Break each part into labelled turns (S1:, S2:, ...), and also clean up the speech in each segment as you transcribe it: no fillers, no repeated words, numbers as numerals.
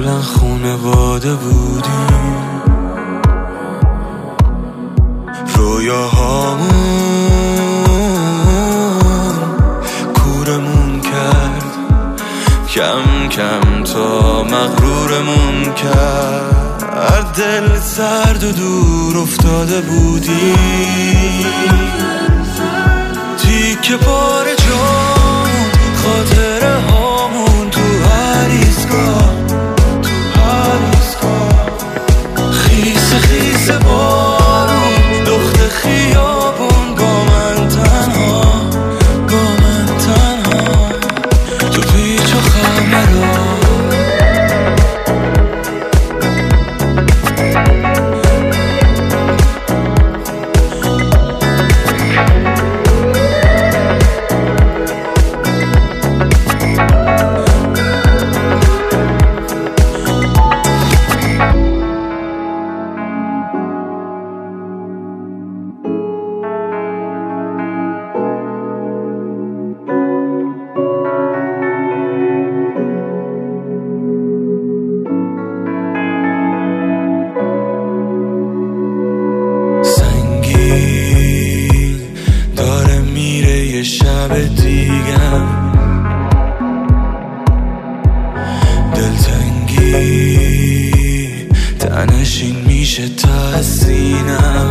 S1: قبلا خونواده بودیم، رویاهامون کورمون کرد، کم کم تا مغرورمون کرد. دل سرد و دور افتاده بودیم، تیکه پاره جامون، خاطره هامون تو هر ایستگاه، خیس خیس بارون، دخت خیابون، با من تنها، تو پیچ و خمرها. داره میره یه شب دیگم، دلتنگی تنشین میشه تا سینم.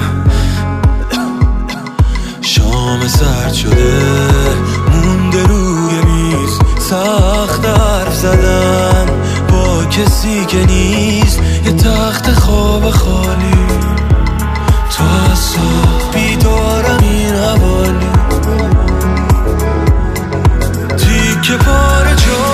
S1: شام سرد شده مونده روی میز، سخت حرف زدن با کسی که نیست، یه تخت خواب خالی، تا صبح بیدارم این حوالی، تیکه پاره جا